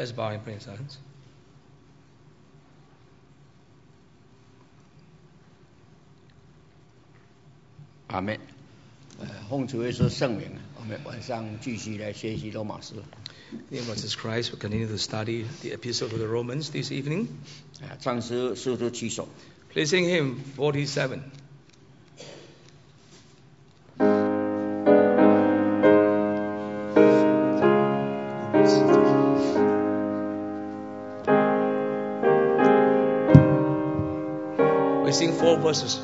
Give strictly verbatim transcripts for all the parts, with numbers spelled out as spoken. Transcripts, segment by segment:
Let's bow and pray in silence. Amen。呃，奉主耶稣圣名，我们晚上继续来学习罗马书。 In the name of Jesus Christ, we continue to study the Epistle to the Romans this evening. 啊，唱诗四十七首。 Please sing hymn forty-seven. We sing four verses.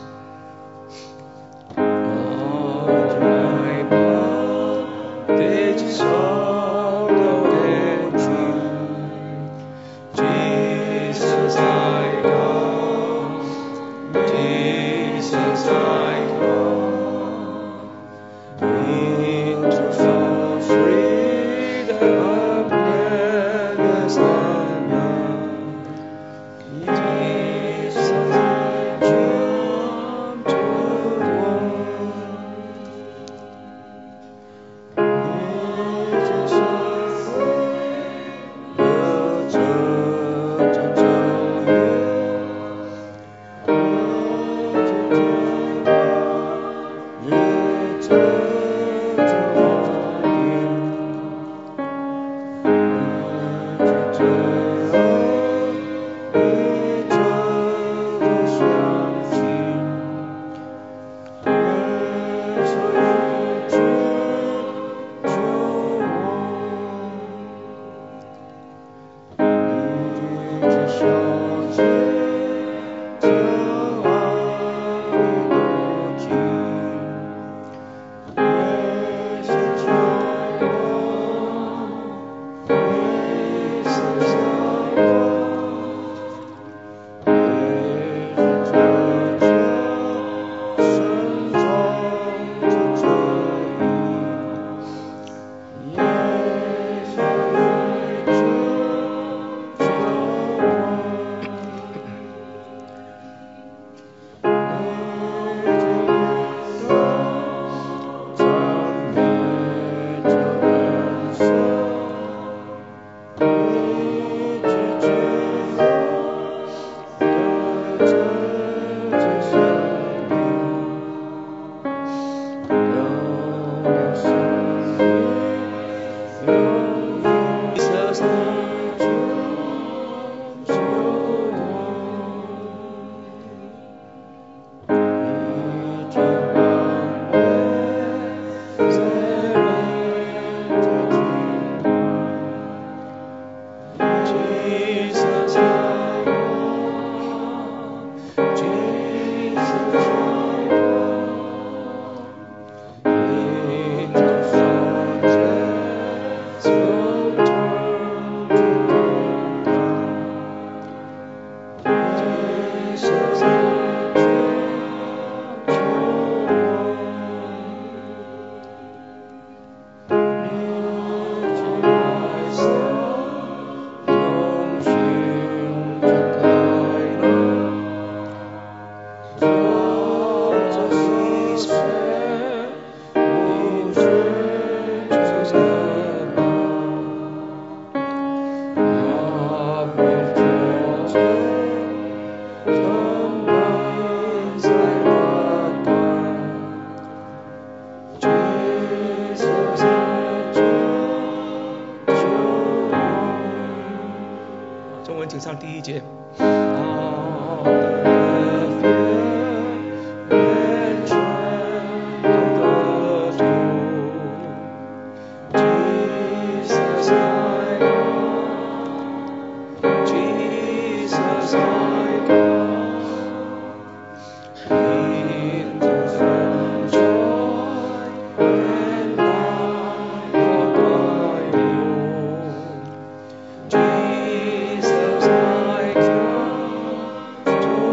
Jesus, I come to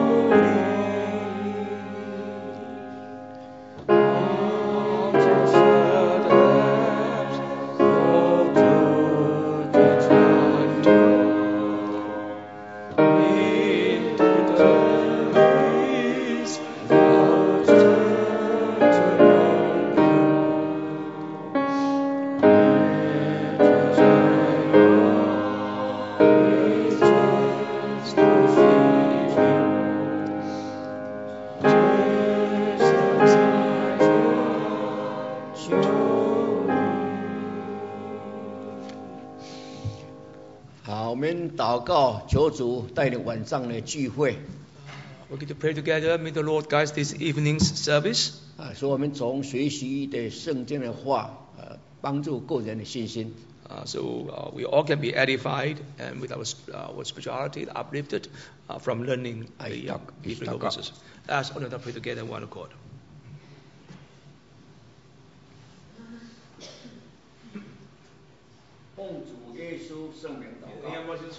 告，求主带领晚上的聚会。 We're going to pray together. May the Lord guide this evening's service. 啊，所以我们从学习的圣经的话，呃，帮助个人的信心。 Uh, so uh, we all can be edified and with our, uh, our spirituality uplifted uh, from learning the uh, biblical verses. Let's all pray together in one accord. 奉主耶稣圣名祷告。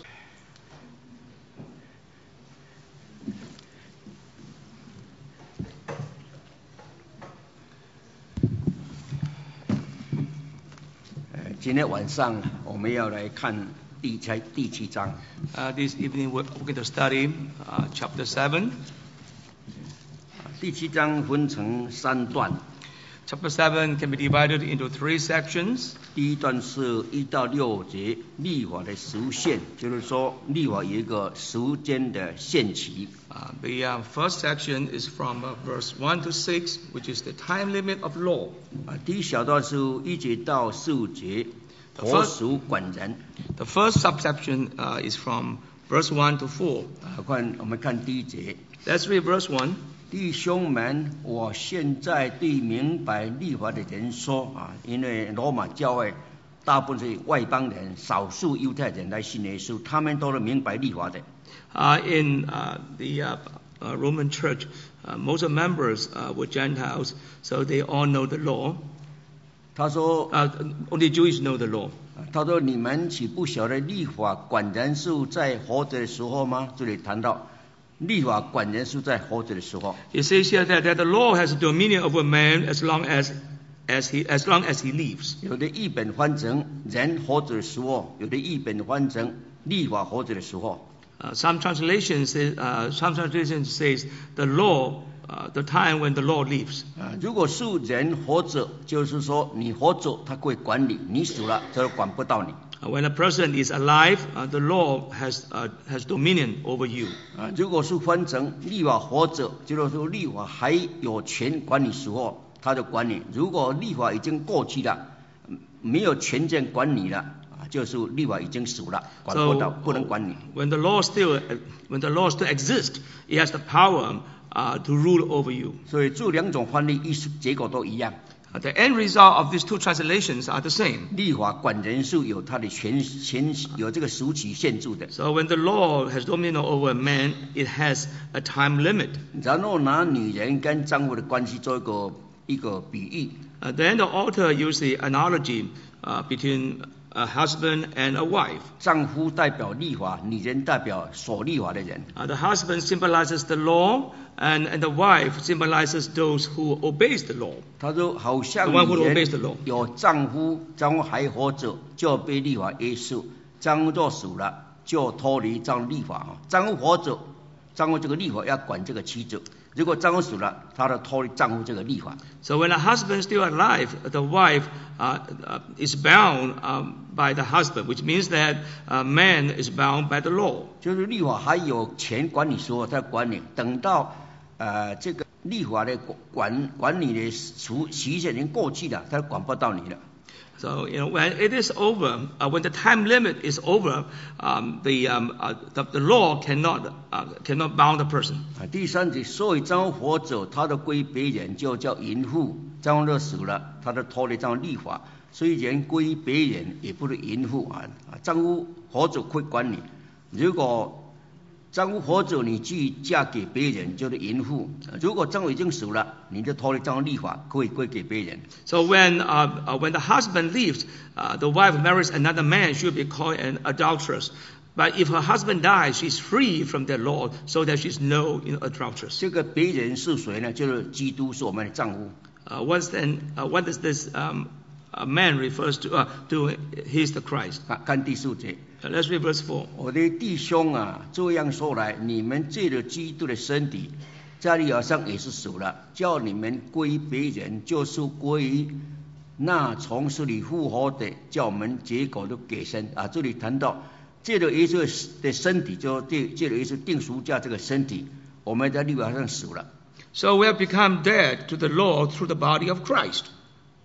今天晚上我们要来看第七第七章。 Uh, this evening we're going to study uh, chapter seven. 第七章分成三段。 Chapter seven can be divided into three sections. 第一段是一到六节，律法的时限，就是说律法有一个时间的限期。 Uh, the uh, first section is from uh, verse one to six, which is the time limit of law. 啊，第一小段是一节到十五节，活属管人。 The first subsection uh, is from verse one to four. 啊，看我们看第一节。 Let's read verse one. 弟兄们，我现在对明白律法的人说啊，因为罗马教会大部分是外邦人，少数犹太人来信耶稣，他们都是明白律法的。 Uh, in uh, the uh, uh, Roman Church, uh, most of the members uh, were Gentiles, so they all know the law. 他说， uh, only Jews know the law. 他说你们岂不晓得律法管人是在活着的时候吗？这里谈到。律法管人是在活着的时候。 It says here that, that the law has dominion over man as long as as he as long as he lives. 有的译本翻成人活着的时候，有的译本翻成律法活着的时候。 Uh, some translations say, uh, some translations says the law, uh, the time when the law lives. 啊，如果是人活着，就是说你活着，他会管你；你死了，他就管不到你。 When a person is alive, uh, the law has uh, has dominion over you. 啊，如果是翻成律法活着，就是说律法还有权管你时候，他就管你；如果律法已经过去了，没有权限管你了，啊，就是律法已经死了，管不到， So, 不能管你。 When the law still when the law still exists, it has the power uh, to rule over you. 所以这两种翻译意思结果都一样。 The end result of these two translations are the same. 律法管人是有它的权权有这个时期限制的。 So when the law has dominion over man, it has a time limit. 然后拿女人跟丈夫的关系做一个一个比喻。 Uh, then the author used the analogy uh, between a husband and a wife. 丈夫代表律法，女人代表守律法的人。 Uh, the husband symbolizes the law, and, and the wife symbolizes those who obeys the law. 他说，好像 The one who 女 obeys the 人 law. 有丈夫，丈夫还活着，就被律法约束；丈夫若死了，就脱离这律法。丈夫活着，丈夫这个律法要管这个妻子；如果丈夫死了，他就脱离丈夫这个律法。 So when a husband is still alive, the wife uh, uh, is bound um, by the husband, which means that a man is bound by the law. 就是律法还有权管你时候，他管你；等到呃这个律法的管管理的时期限已经过去了，他管不到你了。 So you know when it is over, uh, when the time limit is over, um, the, um, uh, the the law cannot uh, cannot bound the person. 啊，第三节，所以丈夫活着，他的归别人，就叫淫妇；丈夫若死了，他就脱离这样律法，所以人归别人也不是淫妇啊。啊，丈夫活着会管你，如果丈夫活着，你去嫁给别人就是淫妇；如果丈夫已经死了，你就脱离这样律法，可以归给别人。 So when uh, uh, when the husband leaves, uh, the wife marries another man, she will be called an adulteress. But if her husband dies, she's free from the law, so that she's no you know, adulteress. 这个别人是谁呢？就是基督是我们的丈夫。 Uh, what's then? Uh, what does this um, uh, man refers to? Uh, to he's the Christ. 看看第四节。 Uh, let's read verse four. 我的弟兄啊，这样说来，你们借着基督的身体，在律法上也是死了，叫你们归别人，就是归于那从死里复活的，叫我们结果都给神啊。这里谈到借着耶稣的身体，就借借着耶稣定赎价这个身体，我们在律法上死了。 So we have become dead to the law through the body of Christ.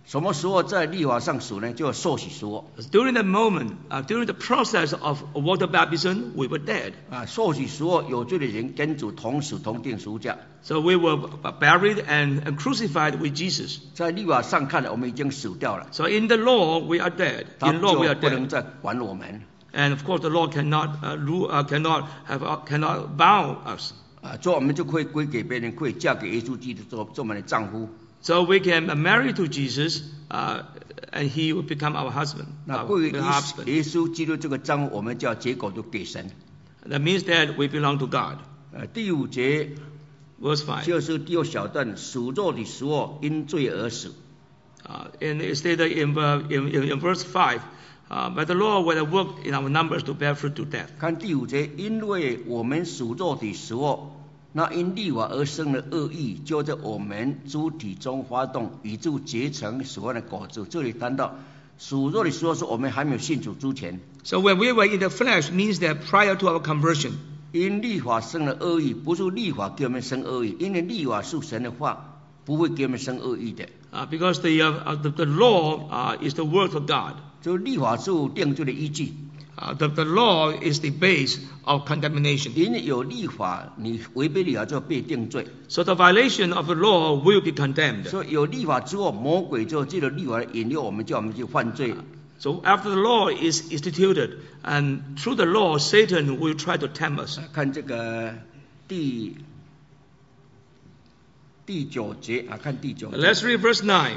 什么时候在立法上死呢？就受洗时候。 During the moment, uh, during the process of water baptism, we were dead. 啊，受洗时候有罪的人跟主同死同定十字架。 So we were buried and, and crucified with Jesus. 在立法上看来，我们已经死掉了。 So in the law, we are dead. 他 In law, we are 就不能 dead. 再管我们。 And of course, the law cannot uh, rule, uh, cannot have, uh, cannot bound us. 啊，所以我们就可以归给别人，可以嫁给耶稣基督做做我们的丈夫。 So we can marry to Jesus, uh, and he will become our husband. 那 Our 归于 husband. 耶稣基督这个丈夫，我们叫结果就给神。 That means that we belong to God. 呃，第五节 Verse five. 就是第二小段，属肉的时候因罪而死。 Uh, and it stated in, uh, in, in, in verse five, uh, but the Lord will work in our numbers to bear fruit to death. 看第五节，因为我们属肉的时候，那因立法而生的恶意，就在我们肢体中发动，以致结成所谓的果子。这里谈到属肉的时候，是我们还没有信主之前。 So when we were in the flesh means that prior to our conversion. 因立法生了恶意，不是立法给我们生恶意，因为立法是神的话，不会给我们生恶意的。 Uh, because the, uh, the, the law uh, is the word of God. 就立法是定罪的依据。 Uh, the, the law is the base of condemnation. 因为有立法，你违背立法就被定罪。 So the violation of the law will be condemned. 所以有立法之后，魔鬼就借着立法来引诱我们，叫我们去犯罪。 So after the law is instituted, and through the law, Satan will try to tempt us. 看这个第第九节啊，看第九节。 Let's read verse nine.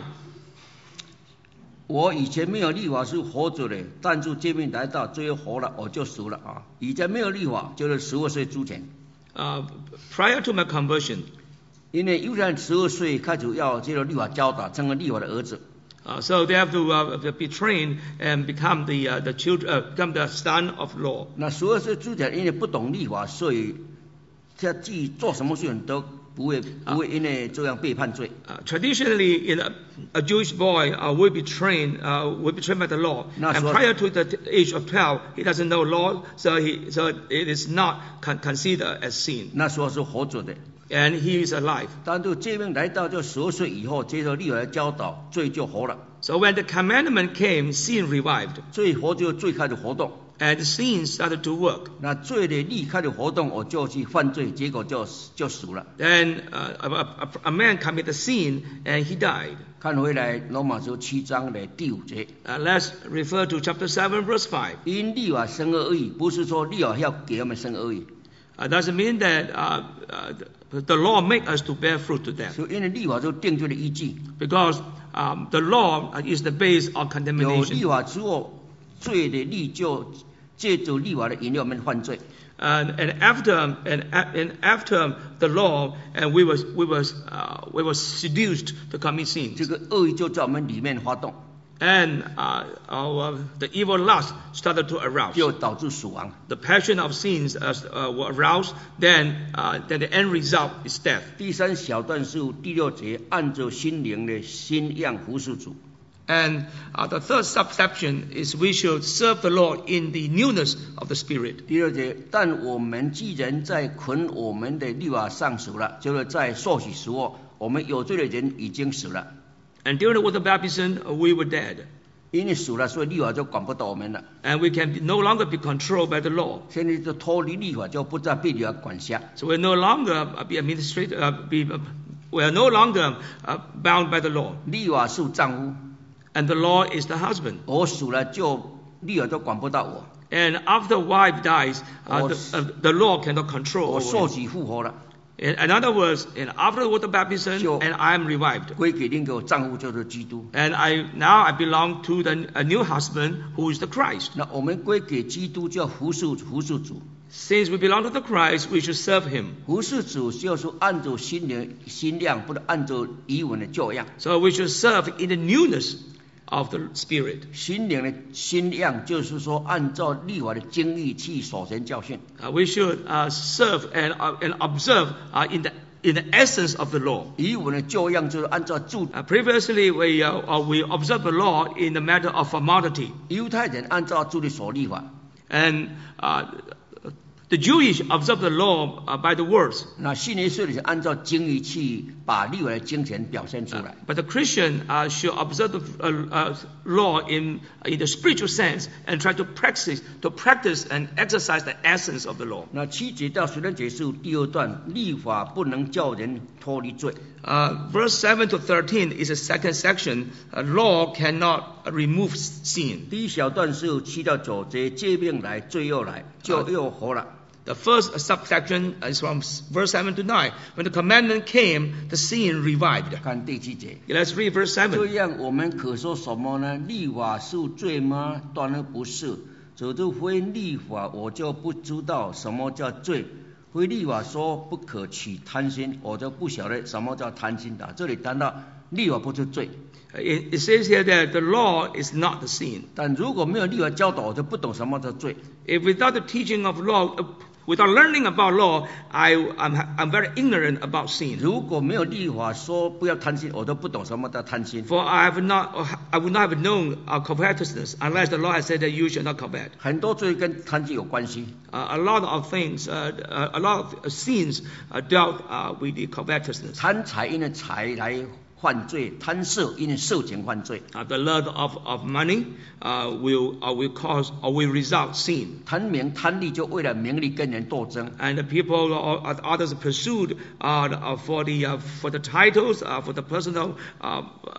我以前没有立法是活着的，但是这边来到最后活了，我就死了啊！以前没有立法，就是十二岁之前。 Uh, prior to my conversion, 因为犹太人十二岁开始要接受立法教导，成为立法的儿子。 uh, so they have to uh, be trained and become the uh, the children, uh, become the son of law. 那十二岁之前因为不懂立法，所以他自己做什么事情都不会不会因为这样被判罪。 Uh, traditionally, in a, a Jewish boy uh, will be trained, uh, will be trained by the law. That's And what- prior to the t- age of twelve, he doesn't know law, so he, so it is not con- considered as sin. 那时候是活着的， And he is alive. 但是这边来到就十二岁以后，接受立法的教导，罪就活了， So when the commandment came, sin revived, 罪活就罪开始活动。 and sin started to work. 那罪的力开始活动，我就去犯罪，结果就就死了。 Then uh, a, a, a man committed sin, and he died. 看回来罗马书七章的第五节， Uh, let's refer to chapter seven, verse five. 因立法生恶意，不是说立法要给我们生恶意， Uh, doesn't mean that uh, uh, the, the law make us to bear fruit to death, 所以因为立法就定罪的依据。 because um, the law is the base of 有立 condemnation. 法之后，罪的力就借助立法的引诱我们犯罪。 And, and after and, a- and after the law, and we was we was uh, we was seduced to commit 这 sins, 个恶意就在我们里面发动， and uh, our the evil lust started to arouse. 就导致死亡。 The passion of sins uh, uh, were aroused. Then uh, then the end result is death. 第三小段是第六节，按照心灵的新样服侍主。 And uh, the third subsection is we should serve the Lord in the newness of the Spirit. 第二节，但我们既然在捆我们的律法上死了，就是在受洗时候，我们有罪的人已经死了。 And during the water baptism, uh, we were dead. 因为死了，所以律法就管不到我们了。 And we can be, no longer be controlled by the law. 现在就脱离律法，就不再被律法管辖。 So we're no longer uh, be administrated, uh, be, uh, we are no longer uh, bound by the law. 律法是丈夫， And the law is the husband. 我死了就律法就管不到我。 And after wife dies, uh, the, uh, the law cannot control 我 over 受 him. 洗复活了， In, in other words, and after the water baptism, Sure. and I am revived. 归给另一个丈夫就是基督。 And I now I belong to the a new husband who is the Christ. 那我们归给基督，就要服侍服侍主。 Since we belong to the Christ, we should serve Him. 服侍主就是按照心灵心量，不是按照遗文的教养。 So we should serve in the newness of the Spirit. 心灵的心量就是说，按照律法的经历去守神教训。 Uh, we should uh, serve and uh, and observe uh, in the in the essence of the law. 遗文的教养就是按照主 Uh, previously, we uh, uh, we observed the law in the matter of formality, 犹太人按照主的所律法， and uh, The Jewish observe the law uh, by the words. 那信耶稣的是按照经义去把律法的精神表现出来。 But the Christian uh, should observe the uh, uh, law in in the spiritual sense and try to practice to practice and exercise the essence of the law. 那七节到十二节是第二段，律法不能叫人脱离罪。 Uh, verse seven to thirteen is a second section. Uh, law cannot remove sin. 第一小段是七到九节，诫命来，罪又来，就又活了。 The first subsection is from verse seven to nine. When the commandment came, the sin revived. 看第七节。 Let's read verse 这 seven. 样我们可说什么呢？律法是罪吗？当然不是。只是非律法，我就不知道什么叫罪。非律法说不可起贪心，我就不晓得什么叫贪心的。这里谈到律法不是罪。 It, it says here that the law is not the sin. 但如果没有律法教导，我就不懂什么叫罪。 If without the teaching of law, uh, without learning about law, I, I'm, I'm very ignorant about sin. 如果没有律法说不要贪心，我都不懂什么叫贪心。 For I have not, I would not have known uh, covetousness unless the law had said that you should not covet. 很多罪跟贪心有关系。 Uh, a lot of things, uh, uh, a lot of sins uh, dealt uh, with the covetousness. 贪财因为财来犯罪，贪色因为色情犯罪。 Uh, the love of, of money uh, will, uh, will cause or will result sin. 贪名贪利就为了名利跟人斗争。 And the people or others pursued uh, uh, for the uh, for the titles, uh, for the personal uh,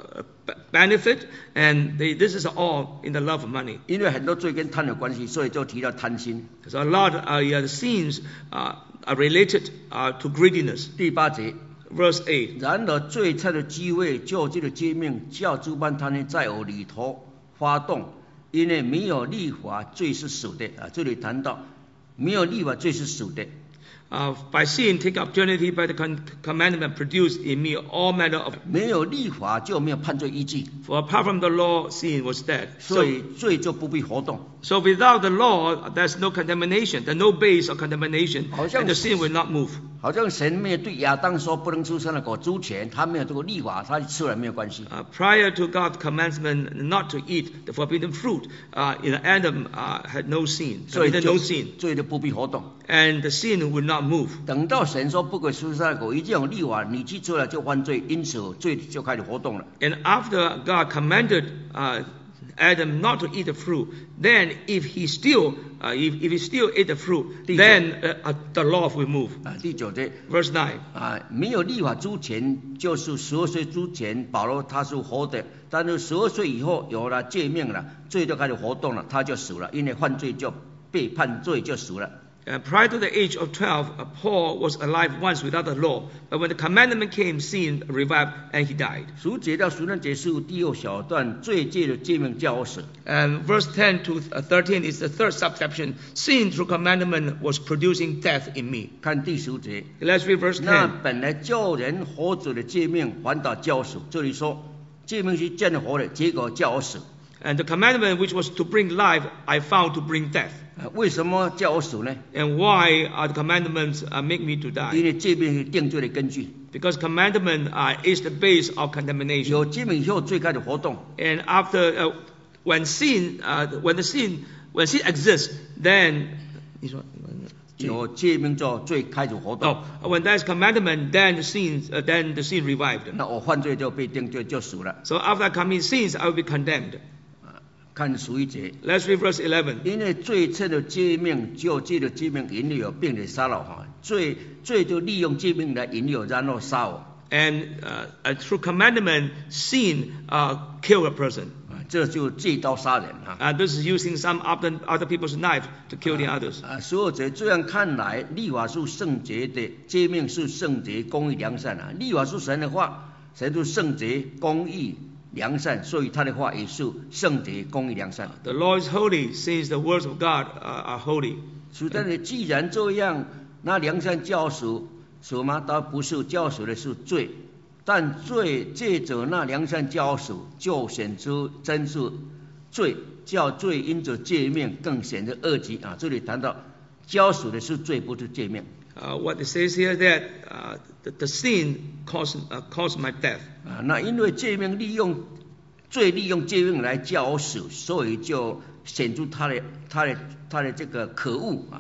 benefit, and they, this is all in the love of money. 因为很多罪跟贪有关系，所以就提到贪心。 So a lot of uh, yeah, the sins uh, are related uh, to greediness. 第八节， Verse eight. 然而最差的机会，就这个诫命叫诸般贪念在我里头发动，因为没有律法，罪是死的啊。这里谈到没有律法，罪是死的。 Uh, by sin, take opportunity by the con- commandment produced in me all manner of. 没有律法就没有判罪依据， For apart from the law, sin was dead. 所 So, 以罪就不必活动。 so without the law, there's no condemnation. There's no base of condemnation, 好像 and the sin will not move. 好像神没有对亚当说不能吃生的果之前，他没有这个律法，他吃了没有关系。 Uh, prior to God's commandment not to eat the forbidden fruit, uh, in Adam uh, had no sin, 所以 committed 就 no sin, 罪就不必活动。 and the sin would not move. 等到神说不可吃生的果，一这种律法你去做了就犯罪，因此罪就开始活动了。 And after God commanded uh, Adam not to eat the fruit, then if he still, uh, if, if he still ate the fruit, then uh, uh, the law will move. 啊，第九节 Verse nine. 啊，没有律法之前，就是十二岁之前，保罗他是活的，但是十二岁以后有了诫命了，罪就开始活动了，他就死了，因为犯罪就被判罪就死了。 Uh, prior to the age of twelve, uh, Paul was alive once without the law, but when the commandment came, sin revived and he died. 十节到十二节是第二小段，罪戒的诫命叫我死。 And verse ten to thirteen is the third subsection. Sin through commandment was producing death in me. 看第十节， Let's read verse 那 ten. 本来叫人活着的诫命，反倒叫我死。这里说诫命是真活的，结果叫我死。 And the commandment which was to bring life, I found to bring death. 啊为什么叫我死呢？ And why are the commandments uh, make me to 因 die? 为诫命是定罪的根据， Because commandment uh, is the base of condemnation. 有诫命以后罪开始活动。 And after, uh, when sin, uh, when the sin, when sin exists, then 有诫命之后，罪开始活动。 oh, when there's commandment, then the sin, uh, then the sin revived. 那我犯罪就被定罪，就死了。 So after I commit sins, I will be condemned. 看十一节， Let's read verse eleven. 因为罪称的诫命，就借着诫命引诱，并且杀了哈。罪罪就利用诫命来引诱，然后杀我。 And uh, uh, through commandment, sin uh, killed a person. 啊，这就借刀杀人啊。 Uh, this is using some other, other people's knife to kill the others. 啊，所有者这样看来，律法是圣洁的，诫命是圣洁、公义、良善啊。律法是神的话，神是圣洁、公义、良善，所以他的话也是圣洁、公义、良善。 The law is holy, since the words of God uh, are holy. 所以，但是既然这样，那良善教属什么？倒不是教属的是罪，但罪借着那良善教属，就显出真是罪，叫罪因着诫命更显得恶极啊！这里谈到教属的是罪，不是诫命。 Uh, what it says here that uh, the, the sin caused, uh, caused my death. 啊，那因为诫命利用罪利用诫命来叫我死，所以就显出他的他的他的这个可恶啊！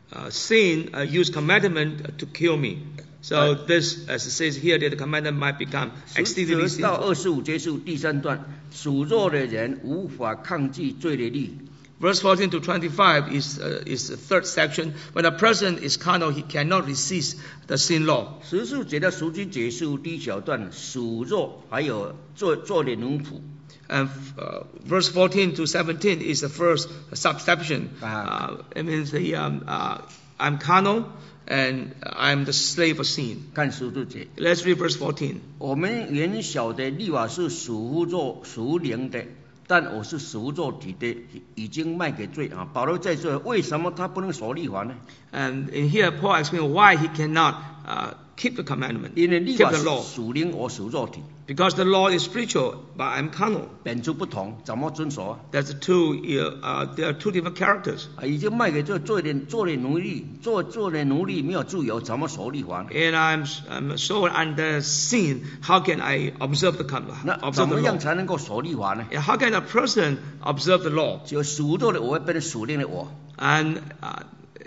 uh, sin uh, used commandment to kill me. So this, as it says here, that the commandment might become exceedingly 十到 sinful. 二十五节是第三段，属肉的人无法抗拒罪的力。 Verse fourteen to twenty-five is uh, is the third section. When a person is carnal, he cannot resist the sin law. 十四节的赎罪结束第一小段，属肉还有做做的奴仆。 And uh, verse fourteen to seventeen is the first subsection. Ah. Uh, it means the um, uh, I'm carnal and I'm the slave of sin. 看十四节， Let's read verse fourteen. 我们原晓得律法是属肉属灵的，但我是属肉体的，已经卖给罪啊。保罗在这，为什么他不能守律法呢？ And in here, Paul explains why he cannot uh, keep the commandment, 因为律 keep 法 the 是 law. 属灵，我属肉体， Because the law is spiritual, but I'm carnal. 本质不同，怎么遵守啊？ That's the two. Uh, there are two different characters. 啊，已经卖给罪，做的做的奴隶，做做的奴隶没有自由，怎么守律法呢？ And I'm I'm so under sin. How can I observe the com- 那 observe 怎 the 么 law? 样才能够守律法呢？ And how can a person observe the law? 就属肉的我会变成属灵的我， And uh,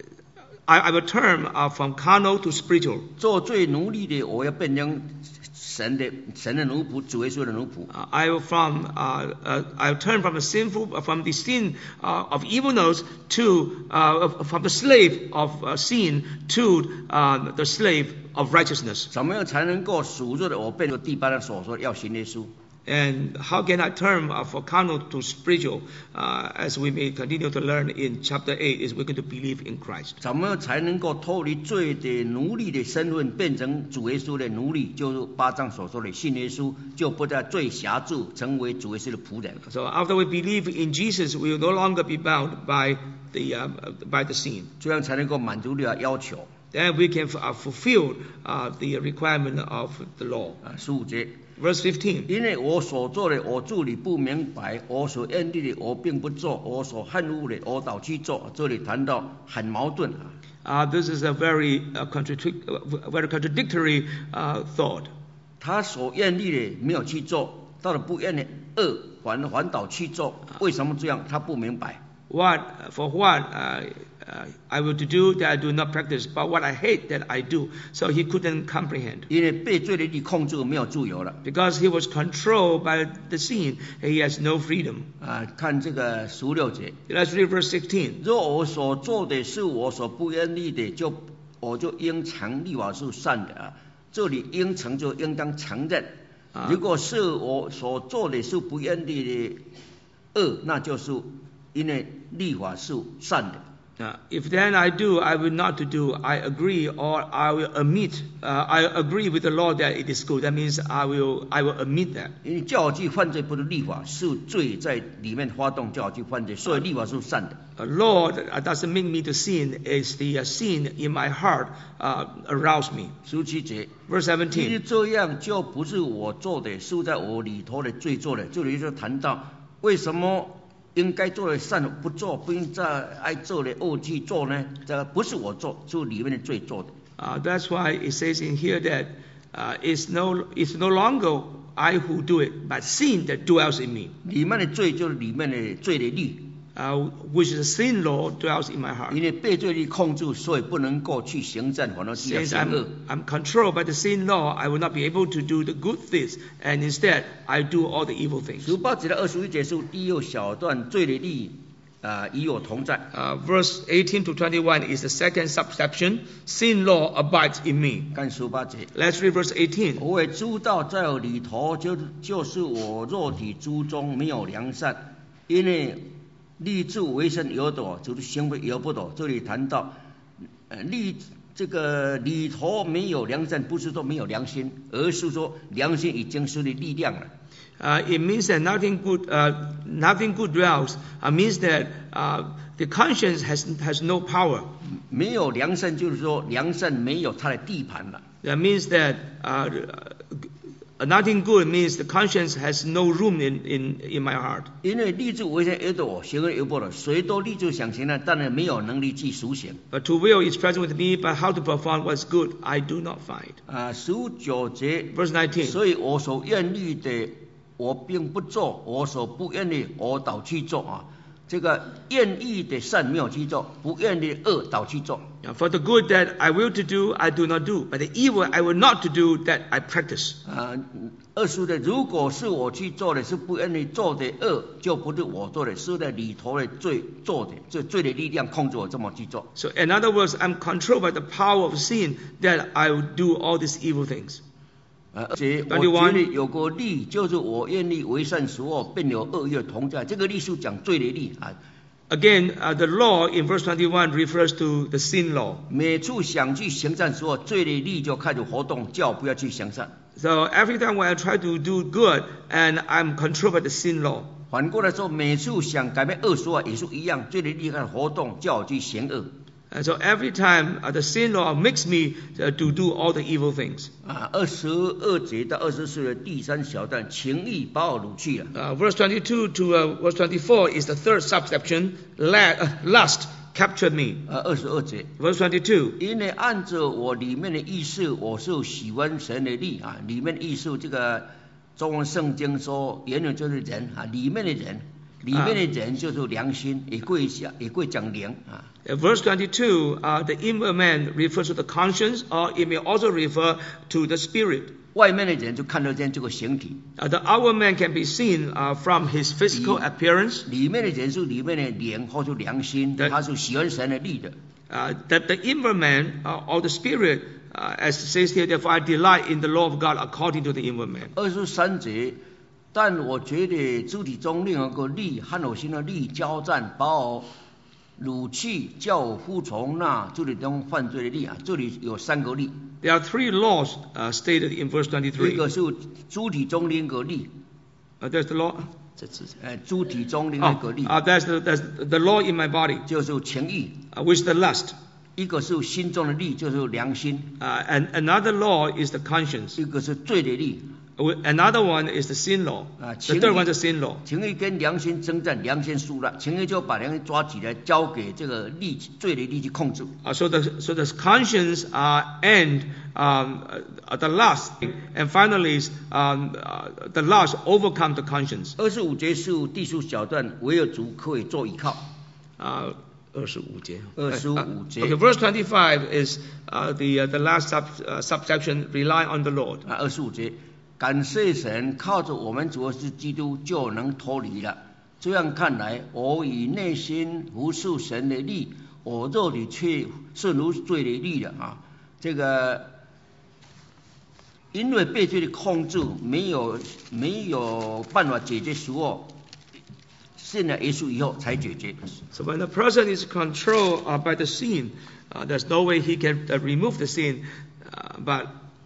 I, I will turn uh, from carnal to spiritual. 做最奴隶的我要变成神的神的奴仆，主耶稣的奴仆。 Uh, I will from uh, uh, I will turn from the sinful from the sin uh, of evilness to uh, from the slave of uh, sin to uh, the slave of righteousness. 怎么样才能够属肉的我变成第八章所说要行耶稣？ And how can I turn uh, from carnal to spiritual? Uh, as we may continue to learn in chapter eight, is we're going to believe in Christ. 怎么样才能够脱离罪的奴隶的身份，变成主耶稣的奴隶？就是八章所说的信耶稣，就不再罪辖住，成为主耶稣的仆人。 So after we believe in Jesus, we will no longer be bound by the uh, by the sin. 这样才能够满足律法要求。 Then we can uh, fulfill uh, the requirement of the law. 啊，十五节。 Verse fifteen. 因为我所做的，我助理不明白；我所厌虑的，我并不做；我所恨恶的，我倒去做。这里谈到很矛盾啊。 Uh, this is a very uh, contradic- uh, very contradictory uh, thought. 他所厌虑的没有去做，到了不厌的恶，反反倒去做。为什么这样？他不明白。 What for what uh, uh, I will to do that I do not practice, but what I hate that I do. So he couldn't comprehend. 因为被罪的力控制，没有自由了。 Because he was controlled by the sin, he has no freedom. 啊，看这个十六节。 Let's read verse sixteen. 若我所做的是我所不愿意的，就我就应承律法是善的啊。这里应承就应当承认。 啊如果是我所做的是不愿意的恶，那就是因为律法是善的。 Uh, if then I do, I will not to do. I agree, or I will admit. Uh, I agree with the law that it is good. That means I will. I will admit that. 因为叫我去犯罪不是律法，是罪在里面发动叫我去犯罪，所以律法是善的。 A law that doesn't make me to sin is the uh, sin in my heart uh, arouse me. 十七节， Verse 其 seventeen. 实这样就不是我做的，是在我里头的罪做的。这里就谈到为什么应该做的善不做，不应再爱做的恶去做呢？这不是我做，是里面的罪做的。 Uh, that's why it says in here that uh, it's no it's no longer I who do it, but sin that dwells in me. 里面的罪就是里面的罪的律。 Uh, which is a sin law dwells in my heart. 因为被罪力控制，所以不能够去行善，反而去 Since 行恶 I'm,。I'm controlled by the sin law, I will not be able to do the good things, and instead I do all the evil things. 十八节的二十一节是第六小段，罪的力啊与我同在。 Uh, verse eighteen to twenty-one is the second subsection. Sin law abides in me. 看十八节， Let's read verse eighteen. 我也知道在我里头就就是我肉体之中没有良善，因为立志为生有斗，就是行为有不斗。这里谈到呃立这个里头没有良善，不是说没有良心，而是说良心已经失去力量了。 Uh, it means that nothing good, uh, nothing good dwells. Uh, means that uh, the conscience has has no power. 没有良善，就是说良善没有它的地盘了。 That means that uh, uh, nothing good means the conscience has no room in, in, in my heart. 因为立志为生有斗，行为有不斗，谁都立志想行呢，但是没有能力去实行。 But to will is present with me, but how to perform what's good, I do not find. 啊，十九节， Verse nineteen. 所以我所愿意的，我并不做；我所不愿意，我倒去做啊。 这个愿意的善没有去做，不愿意的恶倒去做。 For the good that I will to do, I do not do, but the evil I will not to do, that I practice. 啊，二书的，如果是我去做的，是不愿意做的恶，就不是我做的，是在里头的罪做的，这罪的力量控制我这么去做。 So in other words, I'm controlled by the power of sin that I will do all these evil things. 而且我觉得有个力，就是我愿意为善属恶，便有恶业同在。这个力是讲罪的力啊。 Again, uh, the law in verse twenty-one refers to the sin law. 每处想去行善时候，罪的力就开始活动，叫不要去行善。 So every time when I try to do good, and I'm controlled by the sin law. 反过来说，每处想改变恶说也是一样，罪的力开始活动，叫我去行恶。 And so every time uh, the sin law makes me uh, to do all the evil things. 啊，二十二节到二十四的第三小段，情欲把我掳去了。 Uh, verse twenty-two to uh, verse twenty-four is the third subsection. La- uh, lust captured me. 呃，二十二节 Verse twenty-two. 因为按着我里面的意识，我是喜欢神的力啊。里面的意识，这个中文圣经说，原来就是人啊，里面的人，里面的人就是良心，也可以讲，也可以讲灵啊。 Uh, verse twenty-two, uh, the inward man refers to the conscience, or it may also refer to the spirit. 外面的人就看得见这个形体。 Uh, the outward man can be seen uh, from his physical appearance. 里面的人是里面的灵或是良心，他是喜欢神的力的。 Uh, that the inward man uh, or the spirit, uh, as it says here, therefore I delight in the law of God according to the inward man. 二十三节，但我觉得肢体中另一个力和我心的力交战，把我掳去，叫我服从那肢体中犯罪的力啊。这里有三个力。 There are three laws uh, stated in verse 一 twenty-three. 个是肢体中另一个力， Uh, there's the law. 呃，肢体中另一 Oh, 个力 uh, there's, the, there's the law in my body, 就是情欲， uh, which is the lust. 一个是心中的力，就是良心， Uh, and another law is the conscience. 一个是罪的力。 Another one is the sin law. Uh, The third one is the sin law. 情欲跟良心征战，良心输了，情欲就把良心抓起来，交给这个力罪的力去控制。 Uh, so the so the conscience uh, and um, uh, the lust, and finally um, uh, the lust overcome the conscience. 二十五节是第十小段，唯有主可以做依靠。 Uh, 二十五节. 二十五节 Okay, verse twenty-five is uh, the uh, the last sub, uh, subsection. Rely on the Lord. 啊，二十五节，感谢神，靠着我们主耶稣基督就能脱离了。这样看来，我以内心服侍神的力，我肉体却顺如罪的力了啊！这个因为被罪的控制，没有没有办法解决属恶，信了耶稣以后才解决。 So when the person is controlled uh, by the sin, uh, there's no way he can uh, remove the sin. Uh, but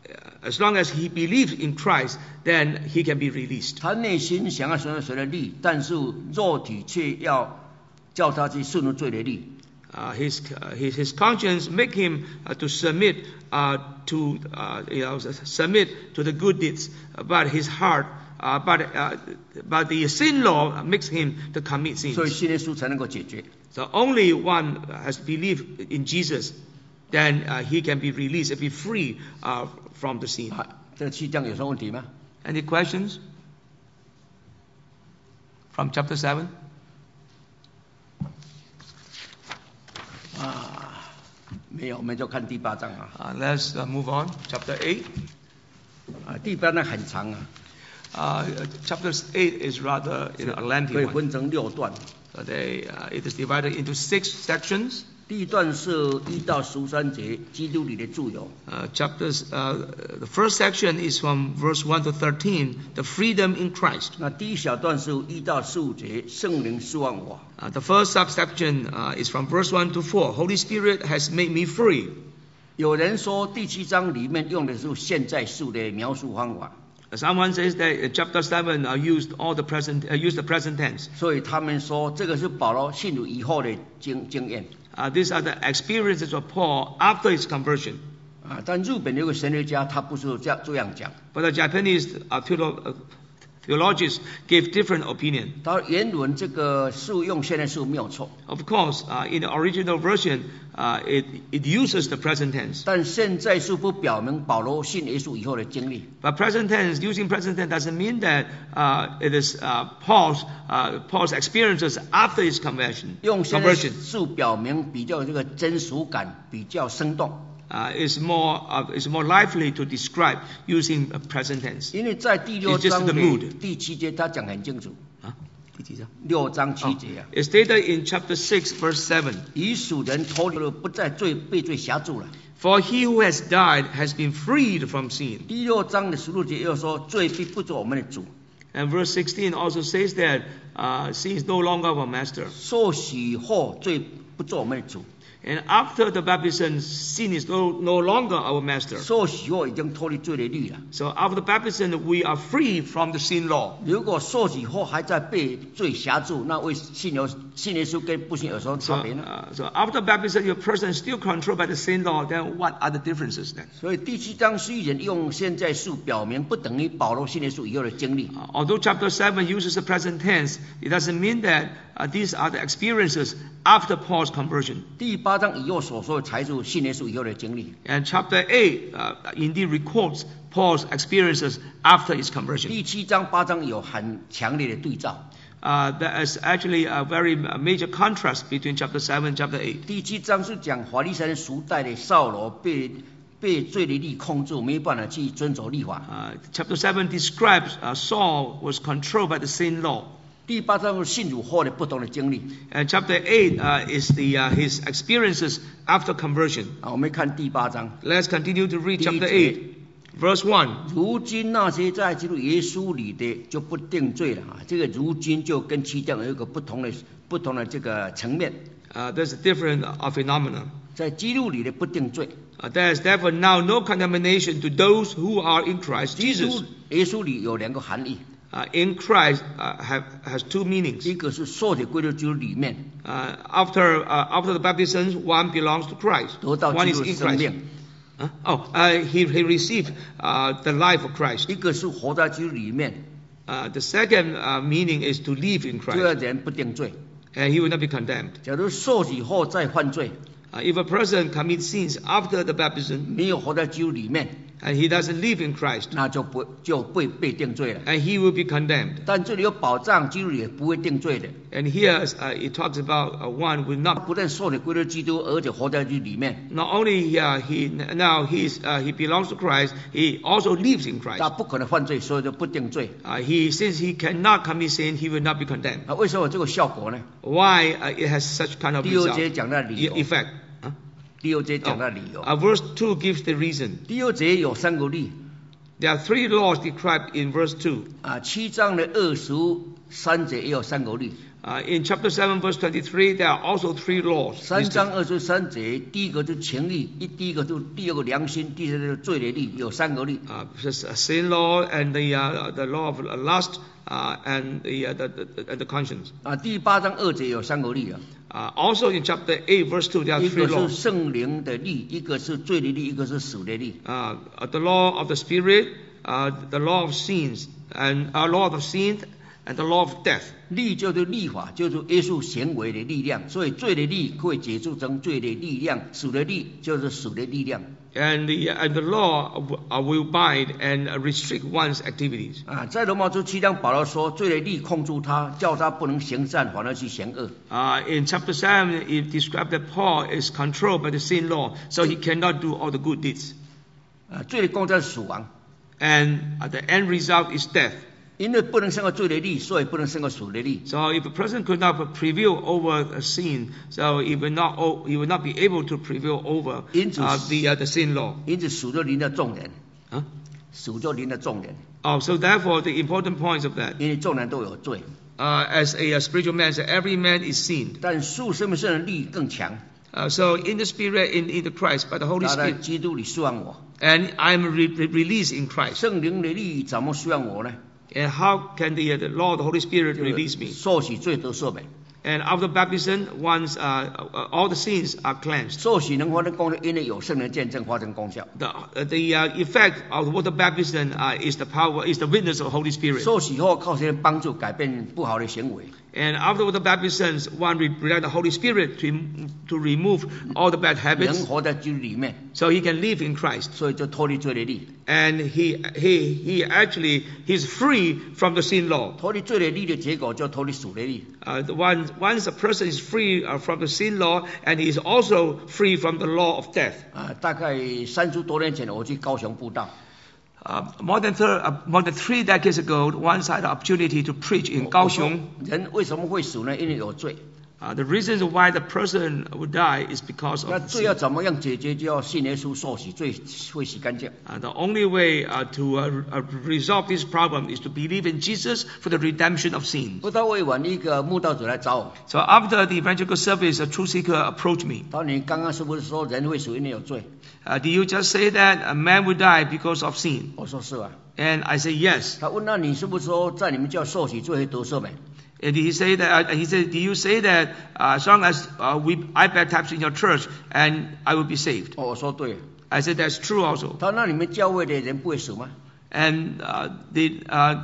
as long as he believes in Christ, then he can be released. 他内心想要顺神的力，但是肉体却要叫他去顺从罪的力。 Uh, his, uh, his his conscience make him uh, to submit uh, to uh, you know submit to the good deeds, but his heart, uh, but uh, but the sin law makes him to commit 所以 sins. 信耶稣才能够解决。 So only one has believed in Jesus, then uh, he can be released and be free uh, from the sin. 啊，这个七章有什么问题吗？ Any questions from chapter seven? 啊，没有，我们就看第八章啊。 Uh, let's uh, move on. Chapter eight. 啊，第八章很长啊， Uh, chapter eight is rather you know, a lengthy 可以 one. 分成六段。 So they, uh, it is divided into six sections. 第一段是一到十三节，基督里的自由。 Uh, chapters. Uh, the first section is from verse one to thirteen. The freedom in Christ. 那第一小段是一到十五节，圣灵释放我。 Uh, the first subsection uh, is from verse one to four. Holy Spirit has made me free. 有人说第七章里面用的是现在式的描述方法， Someone says that uh, chapter seven uh, used all the present, uh, used the present tense. 所以他们说这个是保罗信主以后的经经验。 Uh, these are the experiences of Paul after his conversion. 啊，但日本有个神学家他不是这样这样讲， But the Japanese uh, theolo- uh, theologians gave different opinion. 它原文这个数用现在数没有错， Of course, uh, in the original version, uh, it, it uses the present tense. 但现在数不表明保罗信耶稣以后的经历。 But present tense, using present tense doesn't mean that uh, it is uh, Paul's, uh, Paul's experiences after his conversion. 用现在 conversion. 数表明比较这个真属感，比较生动。 Uh, is more uh, is more lively to describe using a present tense. 因为在第六 It's just 章 the 的 mood. 第七节，他讲很清楚。 Huh? 第几章？ 六章七节啊， It's stated in chapter six, verse seven. 以属人脱离了，不再罪被罪辖住了。 For he who has died has been freed from sin. 第六章的十六节又说，罪必不做我们的主。 And verse sixteen also says that uh, sin is no longer our master. 受洗后，罪不做我们的主。 And after the baptism, sin is no, no longer our master. 受洗后已经脱离罪的律了。 So after the baptism, we are free from the sin law. 如果受洗后还在被罪辖住，那为信有信耶稣跟不信有什么 So, 差别呢？ uh, so after baptism, your person is still controlled by the sin law. Then what are the differences then? 所以第七章虽然用现在数表明，不等于保罗信耶稣以后的经历。 Uh, although chapter seven uses the present tense, it doesn't mean that uh, these are the experiences after Paul's conversion. 第八章以后所说的才是信耶稣以后的经历。 And chapter eight uh, indeed records Paul's experiences after his conversion. 第七章、八章有很强烈的对照。 Uh, there is actually a very major contrast between chapter seven and chapter eight. 第七章是讲法利赛人时代的扫罗被被罪的律控制，没办法去遵守律法。 Uh, chapter seven describes uh, Saul was controlled by the sin law. 第八章是信主后的不同的经历。 And chapter eight uh, is the uh, his experiences after conversion. 啊，我们看第八章。 Let's continue to read 第一 chapter 节 eight, verse one. 如今那些在基督耶稣里的就不定罪了啊！这个如今就跟七章有一个不同的不同的这个层面， Uh, there's a different uh, phenomena. 在基督里的不定罪。 Uh, there is therefore now no condemnation to those who are in Christ 基 Jesus. 督耶稣里有两个含义， Uh, in Christ uh, have, has two meanings. 一个是受体归到基督里面， Uh, after uh, after the baptism, one belongs to Christ. 得到 One 基 is 督的 in 生 Christ. 命； Huh? Oh, uh, he he received uh, the life of Christ. 一个是活在基督里面， Uh, the second uh, meaning is to live in 这个 Christ, 人不定罪。 and he will not be condemned. 假如受洗后再犯罪， Uh, if a person commits sins after the baptism 没有活在基督里面， and he doesn't live in Christ, 那就不就被被定罪了。 and he will be condemned. 但这里有保障，基督也不会定罪的。 And here uh, it talks about uh, one will not 不但受体归到基督，而且活在基督里面， not only uh, he now he's uh, he belongs to Christ, he also lives in 他 Christ. 不可能犯罪，所以就不定罪。 Uh, he since he cannot commit sin, he will not be condemned. 啊，为什么有这个效果呢？ Why uh, it has such kind of 第二 result, 节讲到理 e- 由， effect? Huh? 第二节讲到理由。 Uh, verse two gives the reason. 第二节有三个律 There are three laws described in verse two. 啊，七章的二十三节也有三个律。 Uh, in chapter seven, verse twenty-three, there are also three laws. 三 listed. 章二十三节，第一个就是情律，一第一个就第二个良心，第三个就是罪的律，有三个律。 Uh, just a sin law and the uh, the law of lust uh, and the, uh, the, the, and the conscience. 啊，第八章二节有三个律啊， Uh, also in chapter eight, verse two, there are 一 three 个是 laws. 圣灵的律，一个是罪的律，一个是死的律。 Uh, the law of the Spirit, uh, the law of sins, and uh, law of sin, and the law of death. 律就是律法，就是耶稣行为的力量，所以罪的律可以解释成罪的力量，死的律就是死的力量。 And the, and the law uh, will bind and restrict one's activities. 啊，在罗马书七章，保罗说，罪的律控住他，叫他不能行善，反而去行恶。 Uh, in chapter seven, it described that Paul is controlled by the sin law, so he cannot do all the good deeds. 啊，罪的工作是死亡， And uh, the end result is death. 因为不能胜过罪的律，所以不能胜过死的律。 So if a person could not prevail over a sin, so he will not he will not be able to prevail over uh, the uh, the sin law. 因此属着灵的众人， Huh? 属着灵的众人， Oh, so therefore the important points of that, 因为众人都有罪， uh, as a, a spiritual man, so every man is sinned. 但属生命圣的律更强。 Uh, so in the Spirit, in, in the Christ, by the Holy 他在 Spirit, 基督里释放我， and I'm re- re- released in Christ. 圣灵的律怎么释放我呢？ And how can the, uh, the law of the Holy Spirit 就是 release me? 受洗罪得赦免， And after baptism, once uh, all the sins are cleansed. 受洗能发生功效，因为有圣灵见证发生功效。 The, the uh, effect of water baptism uh, is the power, is the witness of the Holy Spirit. 受洗后靠神的帮助改变不好的行为。 And after water baptism, one rely the Holy Spirit to, to remove all the bad 能 habits, 活在基督里面， so he can live in Christ. 所以就脱离罪的力。 And he, he, he actually, he's free from the sin law. 脱离罪的力的结果就脱离属的力。 Uh, the one, once a person is free uh, from the sin law, and he is also free from the law of death. 啊，大概三十多年前我去高雄布道， Uh, more than thir- uh, more than three decades ago, once I had the opportunity to preach in 我说 Kaohsiung. 人为什么会死呢？因为有罪。 Uh, the reason why the person would die is because 那 of 罪 sin. 要怎么样解决？就要信耶稣受洗，罪会洗干净。 Uh, the only way uh, to uh, uh, resolve this problem is to believe in Jesus for the redemption of sin. 不到未晚，一个慕道者来找我， So after the evangelical service, a truth seeker approached me. 他说：“你刚刚是不是说人会死因为有罪 Uh, did you just say that a man would die because of sin?？” 我说：“是啊。 And I say yes. 他问：“那你是不是说在你们教受洗罪会得赦免？” And he say that. Uh, he said, "Did you say that uh, as long as uh, we I baptize in your church and I will be saved?" 哦，我说对。 I said that's true also. 他说：“那你们教会的人不会死吗 And uh, the, uh,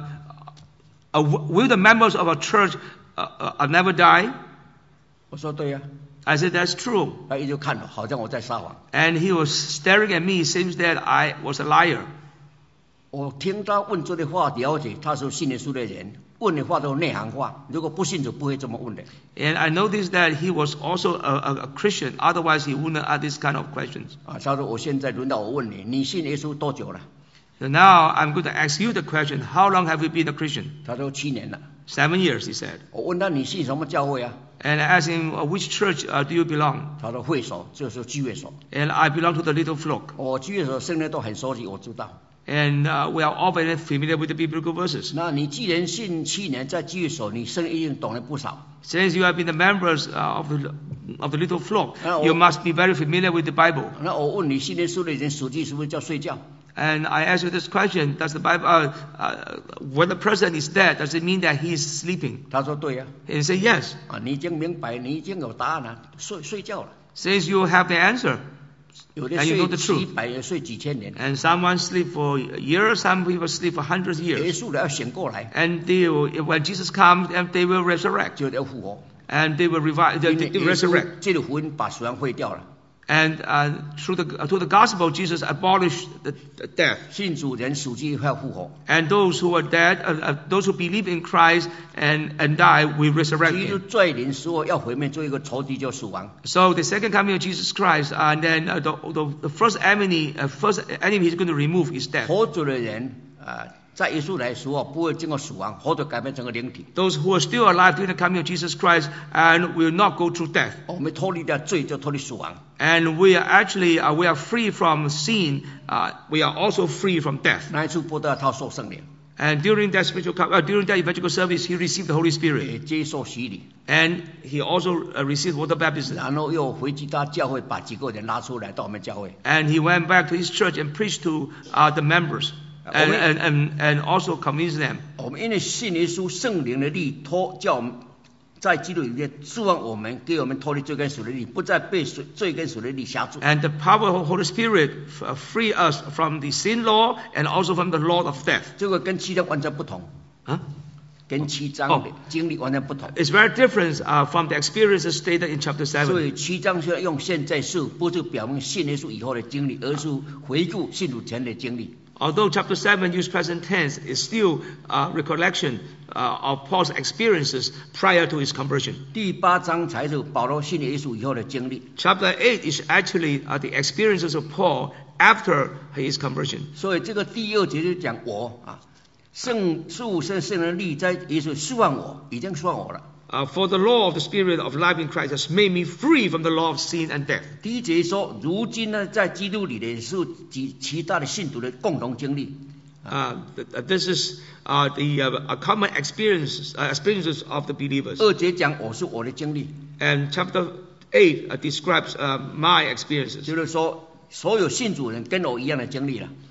uh, will the members of a church uh, uh, never die?？” 我说：“对呀、 I said that's true. 他一直看我，好像我在撒谎。 And he was staring at me, seems that I was a liar. 我听他问这类话，了解他是信耶稣的人，问的话都是内行话。如果不信主，不会这么问的。 And I noticed that he was also a, a, a Christian. Otherwise, he wouldn't ask this kind of questions. 啊，他说：“我现在轮到我问你，你信耶稣多久了 So now I'm going to ask you the question: How long have you been a Christian?？” 他说：“七年了。 Seven years, he said. 我问他：“你信什么教会啊 And I asked him, uh, which church uh, do you belong?？” 他说：“会所，就是聚会所。 And I belong to the Little Flock. 我聚会所圣经都很熟悉，我知道。 And uh, we are all very familiar with the biblical verses. 那你既然信七年，在聚会所，你圣经一定懂得不少。 Since you have been the members uh, of, the, of the Little Flock, Uh, you oh. must be very familiar with the Bible. 那我问你，信耶稣的人实际是不是叫睡觉？ And I ask you this question: Does the Bible, uh, uh, when the person is dead, does it mean that he is sleeping? 他说：“对呀、 And you say yes. 啊，你已经明白，你已经有答案了，睡睡觉了。 Since you have the answer, 有的 And you know the 睡 truth. 几百年，睡几千年。 and someone sleep for years, some people sleep for hundreds of 耶 years, 稣了要醒过来， and they will, when Jesus comes, and they will resurrect, 就要复活。 and they will revive, they, 因为 they 耶 resurrect. 稣这个福音把死亡毁掉了， And uh, through the uh, through the gospel, Jesus abolished the, the death. 信主人属鸡要复活。 And those who are dead, uh, uh, those who believe in Christ and, and die, will resurrect 基督 him. 再临时候要毁灭做一个仇敌，就死亡。 So the second coming of Jesus Christ, uh, and then uh, the, the, the first enemy, uh, first enemy he's going to remove is death. 活着的人啊、呃在耶稣来的时候不会经过死亡，活着改变成个灵体。 Those who are still alive during the coming of Jesus Christ and will not go through death. 我们脱离了罪，就脱离死亡。 And we are actually, uh, we are free from sin. Uh, we are also free from death. 那一次不得他受圣灵， And during that spiritual, co- uh, during that evangelical service, he received the Holy Spirit, 也接受洗礼， and he also uh, received water baptism. 然后又回去他教会，把几个人拉出来到我们教会。 And he went back to his church and preached to uh, the members, and, and, and, and also convinced them. 我们因为信耶稣圣灵的力脱，叫我们在基督里面希望我们给我们脱离罪跟属的力，不再被罪罪跟属的力辖住。 And the power of the Holy Spirit f- uh, free us from the sin law and also from the law of death. 这个跟七章完全不同， Huh? 跟七章的经历完全不同。 It's very different uh, from the experiences stated in chapter 所 seven. 以七章是要用现在式，不是表明信耶稣以后的经历，而是回顾信主前的经历。 Although chapter seven used present tense, it's still uh, recollection uh, of Paul's experiences prior to his conversion. 第八章才是保罗信耶稣以后的经历。 Chapter eight is actually uh, the experiences of Paul after his conversion. 所以这个第二节就讲我啊，圣父圣圣的力在耶稣释放我，已经释放我了。 Uh, for the law of the Spirit of life in Christ has made me free from the law of sin and death. 第一节说，如今呢，在基督里的是其其他的信徒的共同经历。 Uh, th- this is uh, the uh, common experiences, uh, experiences of the believers. 二节讲我是我的经历， And chapter eight uh, describes uh, my experiences. 就是说所有信主人跟我一样的经历了。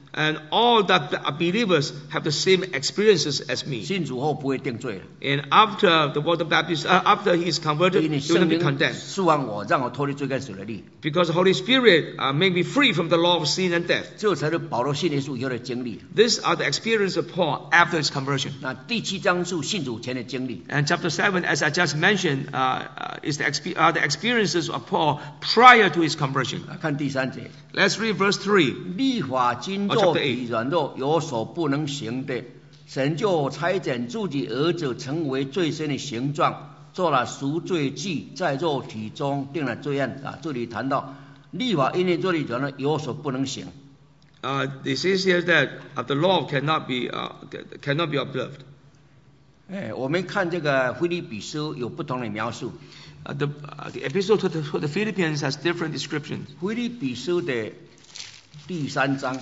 And all that the believers have the same experiences as me. 信主后不会定罪了， And after the water baptism, uh, after he is converted, 因为 he will 圣 not be 灵 condemned. 释放我，让我脱离罪跟死的力， Because the Holy Spirit uh, made me free from the law of sin and death. 这才是保罗信耶稣以后的经历。 These are the experiences of Paul after his conversion. 那第七章是信主前的经历， And chapter seven, as I just mentioned, uh, uh, is the, exp- uh, the experiences of Paul prior to his conversion. 啊看第三节， Let's read verse three. 律法经 Oh, 作 chapter 比软弱，有所不能行的，神就差遣自己儿子成为最深的形状，做了赎罪祭，在肉体中定了罪案。啊，这里谈到律法因为这里软弱，有所不能行。 Uh, this says here that uh, the law cannot be uh, cannot be observed. 哎，我们看这个腓立比书有不同的描述。 Uh, the, uh, the epistle to the, to the Philippians has different descriptions. 腓立比书的第三章，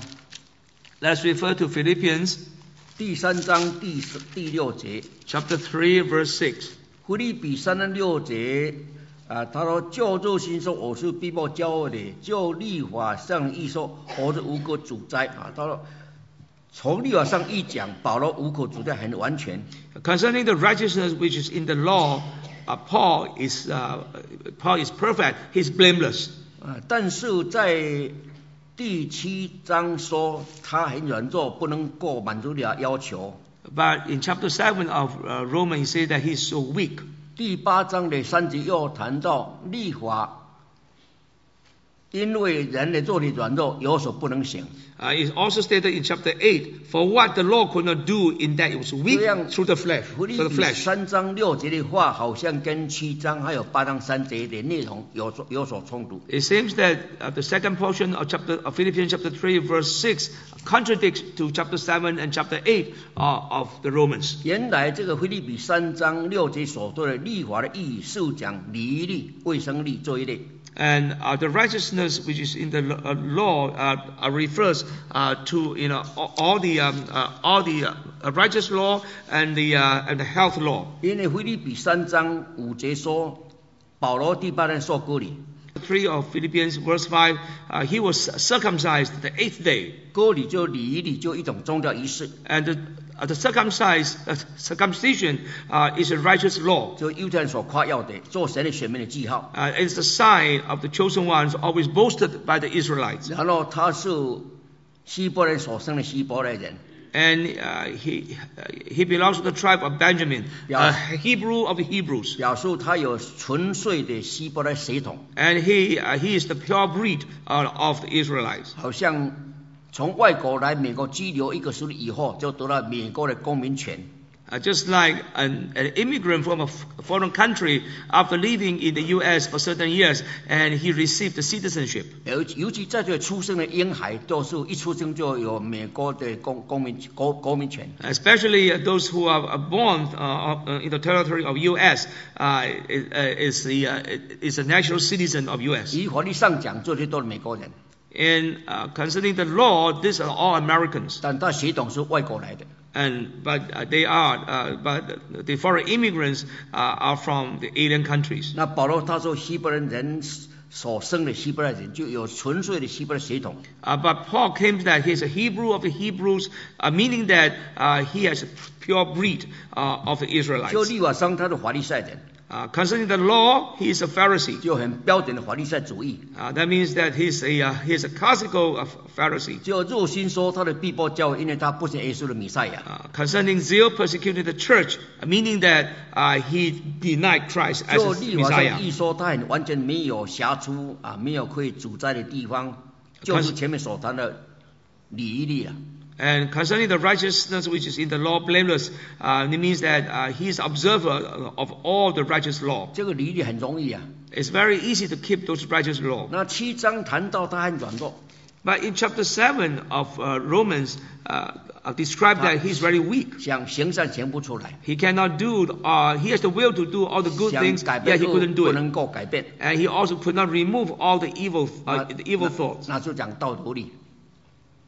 Let's refer to Philippians 第三章第十第六节， chapter three, verse six. 腓立比三十六节啊，他说：“就肉心说我是逼迫骄傲的，就律法上一说我是无可主宰啊。”他说，从律法上一讲，保罗无可主宰很完全。 Concerning the righteousness which is in the law, uh, Paul is uh, Paul is perfect. He's blameless. 啊，但是在第七章说他很软弱，不能够满足了要求。 But in chapter seven of uh, Romans, he says that he's so weak. 第八章的三节又谈到律法，因为人的肉体软弱，有所不能行。 Uh, it's also stated in chapter eight, for what the law could not do in that it was weak 这样 through the flesh, 腓立 through the 比 flesh. 三章六节的话，好像跟七章还有八章三节的内容有所有所冲突。 It seems that uh, the second portion of chapter of Philippians chapter three, verse six, contradicts to chapter seven and chapter eight uh, of the Romans. 原来这个腓立比三章六节所说的律法的意义，是讲礼仪律、卫生律这一类。 And uh, the righteousness which is in the uh, law uh, uh, refers uh, to you know all, all the um, uh, all the uh, righteous law and the uh, and the health law. 因为腓立比三章五节说，保罗第八天受割礼， Three of Philippians verse five, uh, he was circumcised the eighth day, 割礼就礼仪律就一种宗教仪式， and the, uh, the circumcised uh, circumcision uh, is a righteous law. 就犹太人所夸耀的，做神的选民的记号。 Uh, it's the sign of the chosen ones, always boasted by the Israelites. 然后他是希伯来所生的希伯来人。 And uh, he uh, he belongs to the tribe of Benjamin, Yeah. a Hebrew of the Hebrews. 表示他有纯粹的希伯来血统， And he uh, he is the pure breed uh, of the Israelites. 好像从外国来美国居留一个时日以后，就得到美国的公民权。 Uh, just like an, an immigrant from a f- foreign country, after living in the U S for certain years, and he received the citizenship. 尤尤其在这出生的婴孩，都是一出生就有美国的公公民公公民权。 Especially uh, those who are uh, born uh, uh, in the territory of U S uh, is, uh, is the uh, is a natural citizen of U S. 以法律上讲，这些都是美国人， And uh, concerning the law, these are all Americans. 但他血统是外国来的。 And but uh, they are, uh, but the foreign immigrants uh, are from the alien countries. 那保罗他说，希伯来人所生的希伯来人就有纯粹的希伯来血统。 Uh, but Paul claims that he's a Hebrew of the Hebrews, uh, meaning that uh, he has a pure breed uh, of the 就 Israelites. 律法上他是法利赛人， Uh, concerning the law, he is a Pharisee. 就很标准的法利赛主义。 Uh, that means that he's a uh, he's a classical uh, Pharisee. 就热心说他的逼迫教会，因为他不是耶稣的弥赛亚。 Uh, concerning zeal, persecuted the church, uh, meaning that uh, he denied Christ as 就 his 律法上 Messiah. 一说，他很完全没有瑕疵啊，没有可以主宰的地方，就是前面所谈的礼仪律啊。 And concerning the righteousness which is in the law, blameless, uh, it means that uh, he is observer of all the righteous law. 这个礼仪律很容易啊。 It's very easy to keep those righteous law. 那七章谈到他很软弱， But in chapter seven of uh, Romans, uh, uh, describe that he's very weak. 想行善行不出来， He cannot do, uh, he has the will to do all the good 想 things, 改 yet 变 he 都 couldn't do 不 it. 能够改变。 And he also could not remove all the evil, uh, the evil 那 thoughts. 那就讲道德律，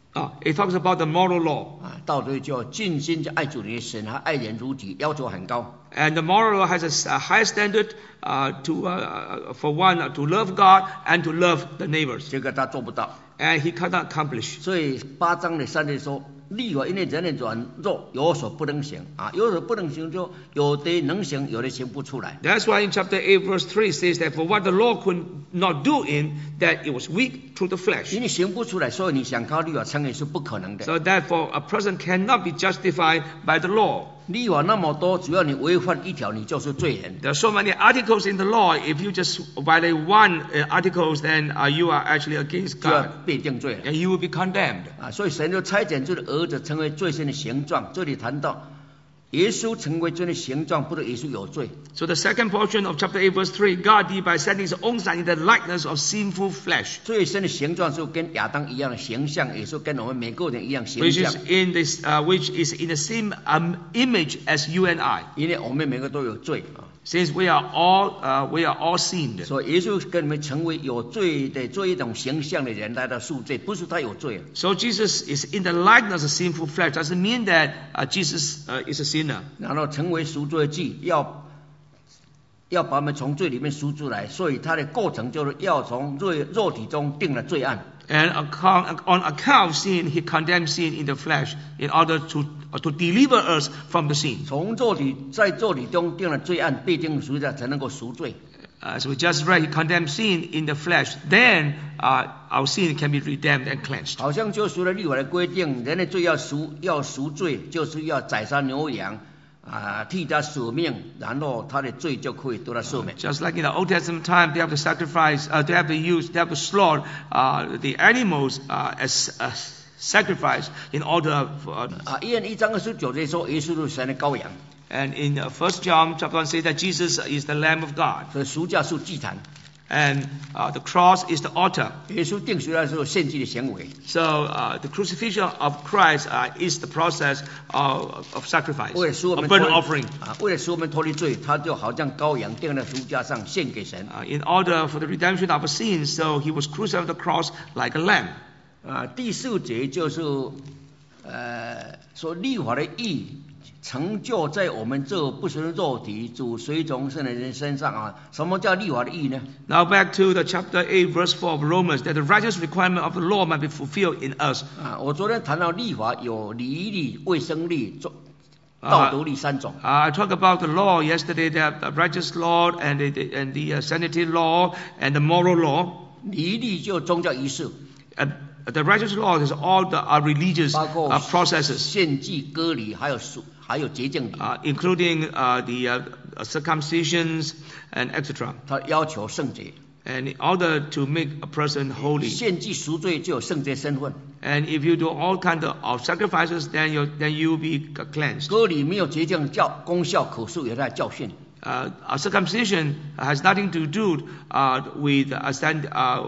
Uh, it talks about the moral law. 啊，道德就尽心就爱主你的神和爱人如己，要求很高。 And the moral law has a, a high standard uh, to, uh, for one, uh, to love God and to love the neighbors. 这个他做不到。 And he cannot accomplish. 所以八章的三节说，律法因为人的软弱有所不能行啊，有所不能行就有的能行，有的行不出来。 That's why in chapter eight verse three says that for what the law could not do in, that it was weak through the flesh. 因为行不出来，所以你想靠律法称义是不可能的。 So therefore a person cannot be justified by the law. 律法那么多，只要你违反一条，你就是罪人。 There are so many articles in the law. If you just violate one uh, articles, then uh, you are actually against 就要 God, 被定罪了 and you will be condemned. 啊！所以神就差遣这个儿子成为罪身的形状。这里谈到耶稣成为罪的形状，不是耶稣有罪。 So the second portion of chapter eight verse three, God did by sending His own Son in the likeness of sinful flesh, 罪身的形状是跟亚当一样的形象，也是跟我们每个人一样形 which 象 is。in this, uh, which is in the same um, image as you and I. 因为我们每个都有罪啊， Since we are all, uh, we are all sinned. 所以耶稣跟你们成为有罪的做一种形象的人来到赎罪，不是他有罪。 So Jesus is in the likeness of sinful flesh. Doesn't mean that uh, Jesus uh, is a sinner. 然后成为赎罪祭，要要把我们从罪里面赎出来，所以他的过程就是要从肉肉体中定了罪案。 And account, on account of sin, He condemned sin in the flesh in order to uh, to deliver us from the sin. 从肉体在肉体中定了罪案，被定赎罪才能够赎罪。 As we just read, He condemned sin in the flesh. Then uh, our sin can be redeemed and cleansed. 好像就除了律法的规定，人的罪要赎要赎罪，就是要宰杀牛羊啊，替他舍命，然后他的罪就可以得到赦免。 Just like in the Old Testament time, they have to sacrifice, uh, they have to use, they have to slaughter uh, the animals uh, as a sacrifice in order for, uh, 啊，约翰一章二十九节说，耶稣是神的羔羊， and in uh, First John chapter one says that Jesus is the Lamb of God, 所以赎价是祭坛。 and uh, the cross is the altar. 耶稣定赎的时候献祭的行为， So uh, the crucifixion of Christ uh, is the process of, of sacrifice, 为了使我 of 们 burnt 脱离 offering. 啊，为了使我们脱离罪，他就好像羔羊钉在赎价上献给神。 Uh, in order for the redemption of our sins, so He was crucified on the cross like a lamb. 啊，第四节就是呃说律法的义成就在我们这不属于肉体主随从圣的人身上啊。什么叫律法的义呢？ Now back to the chapter eight, verse four of Romans, that the righteous requirement of the law might be fulfilled in us. 啊，我昨天谈到律法有礼律、卫生律、道德律三种。 Uh, I talked about the law yesterday, the, the righteous law and the, the, and the uh, sanity law and the moral law. 礼律就宗教仪式， Uh, the righteous law is all the uh, religious 包括 uh, processes, 献祭、割礼，还有赎，还有洁净礼。 uh, including uh, the uh, circumcisions and et cetera. 他要求圣洁， And in order to make a person holy, 献祭赎罪就有圣洁身份。 and if you do all kinds of, of sacrifices, then you then you will be cleansed. 割礼没有洁净教功效可述，有在教训。 Uh, a circumcision has nothing to do uh, with uh, stand, uh,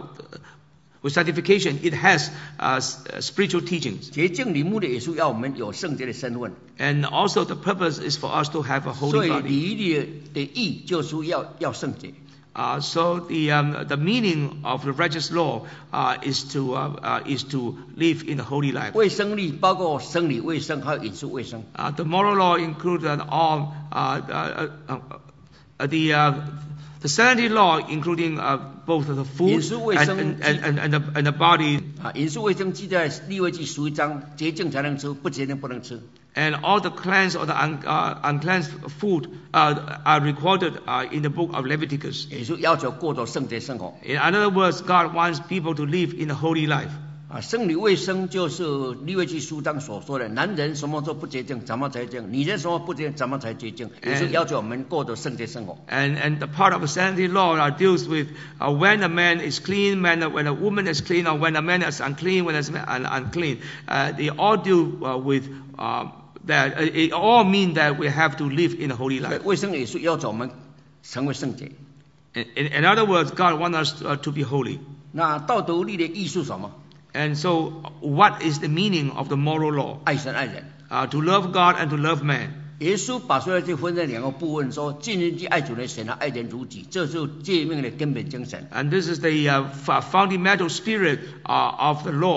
with sanctification. It has uh, spiritual teachings, 洁净礼目的也是要我们有圣洁的身份。 and also the purpose is for us to have a 所 holy 以 body. 礼律的义就是要要圣洁。 Uh, so the um, the meaning of the righteous law uh, is to uh, uh, is to live in a holy life. 卫生律包括生理卫生还有饮食卫生。 Uh, the moral law includes uh, all uh, uh, uh, uh, the uh, the sanity law, including uh, both the food 饮食卫 and 生 and, and, and, and, the, and the body, 啊，饮食卫生记在利未记十一章，洁净才能吃，不洁净不能吃。 and all the cleansed or the un, uh, uncleansed food uh, are recorded uh, in the book of Leviticus. 也是要求过着圣洁生活。 In other words, God wants people to live in a holy life. 啊，生理卫生就是利未记书章所说的，男人什么时候不洁净，怎么才洁净；女人什么不洁净，怎么才洁净，也是要求我们过着圣洁生活。 And and the part of the sanity law uh, deals with uh, when a man is clean, when a, when a woman is clean, or when a man is unclean, when a man is unclean. Uh, they all deal uh, with uh, that. Uh, it all mean that we have to live in a holy 对 life. 卫生也是要求我们成为圣洁。 In, in, in other words, God wants us to, uh, to be holy. 那道德律的艺术什么？ And so, what is the meaning of the moral law? 爱神爱人。 Uh, to love God and to love man. 耶稣把所有这分成两个部分，说尽人去爱主的神和爱人如己，这就是诫命的根本精神。 And this is the uh, f- fundamental spirit uh, of the law.